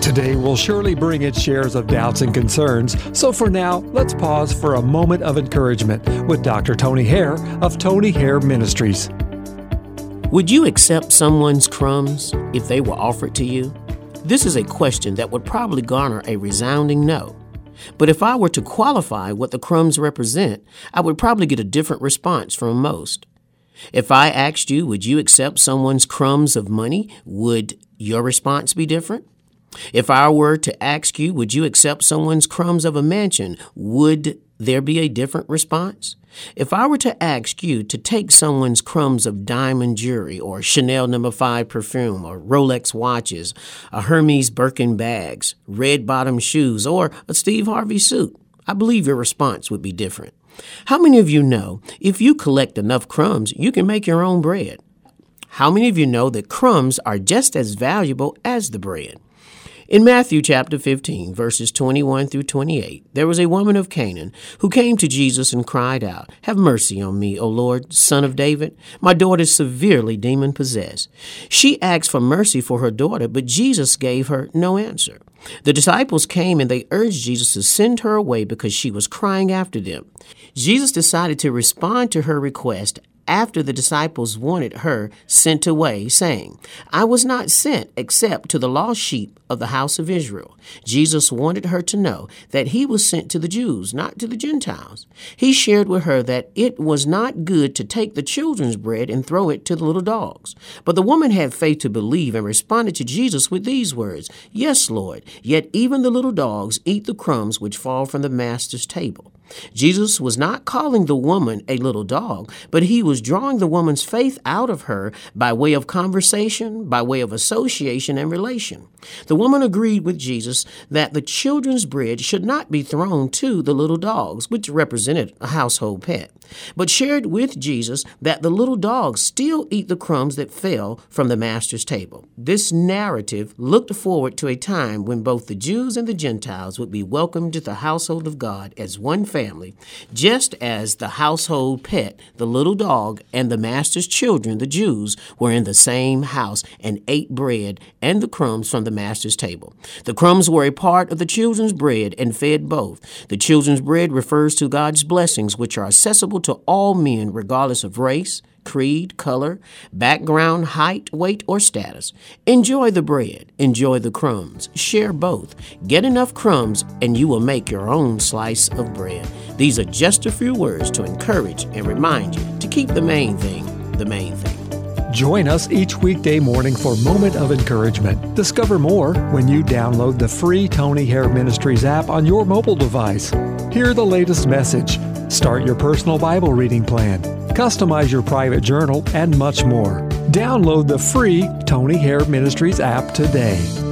Today will surely bring its shares of doubts and concerns, so for now, let's pause for a moment of encouragement with Dr. Tony Hare of Tony Hare Ministries. Would you accept someone's crumbs if they were offered to you? This is a question that would probably garner a resounding no. But if I were to qualify what the crumbs represent, I would probably get a different response from most. If I asked you, would you accept someone's crumbs of money, would your response be different? If I were to ask you, would you accept someone's crumbs of a mansion, would there be a different response? If I were to ask you to take someone's crumbs of diamond jewelry or Chanel No. 5 perfume or Rolex watches, a Hermes Birkin bags, red bottom shoes, or a Steve Harvey suit, I believe your response would be different. How many of you know if you collect enough crumbs, you can make your own bread? How many of you know that crumbs are just as valuable as the bread? In Matthew chapter 15, verses 21 through 28, there was a woman of Canaan who came to Jesus and cried out, "Have mercy on me, O Lord, Son of David. My daughter is severely demon-possessed." She asked for mercy for her daughter, but Jesus gave her no answer. The disciples came and they urged Jesus to send her away because she was crying after them. Jesus decided to respond to her request after the disciples wanted her sent away, saying, "I was not sent except to the lost sheep of the house of Israel." Jesus wanted her to know that he was sent to the Jews, not to the Gentiles. He shared with her that it was not good to take the children's bread and throw it to the little dogs. But the woman had faith to believe and responded to Jesus with these words, "Yes, Lord, yet even the little dogs eat the crumbs which fall from the master's table." Jesus was not calling the woman a little dog, but he was drawing the woman's faith out of her by way of conversation, by way of association and relation. The woman agreed with Jesus that the children's bread should not be thrown to the little dogs, which represented a household pet, but shared with Jesus that the little dogs still eat the crumbs that fell from the master's table. This narrative looked forward to a time when both the Jews and the Gentiles would be welcomed to the household of God as one family, just as the household pet, the little dog, and the master's children, the Jews, were in the same house and ate bread and the crumbs from the master's table. The crumbs were a part of the children's bread and fed both. The children's bread refers to God's blessings, which are accessible to all men regardless of race, creed, color, background, height, weight, or status. Enjoy the bread. Enjoy the crumbs. Share both. Get enough crumbs and you will make your own slice of bread. These are just a few words to encourage and remind you to keep the main thing the main thing. Join us each weekday morning for Moment of Encouragement. Discover more when you download the free Tony Hare Ministries app on your mobile device. Hear the latest message. Start your personal Bible reading plan. Customize your private journal and much more. Download the free Tony Hare Ministries app today.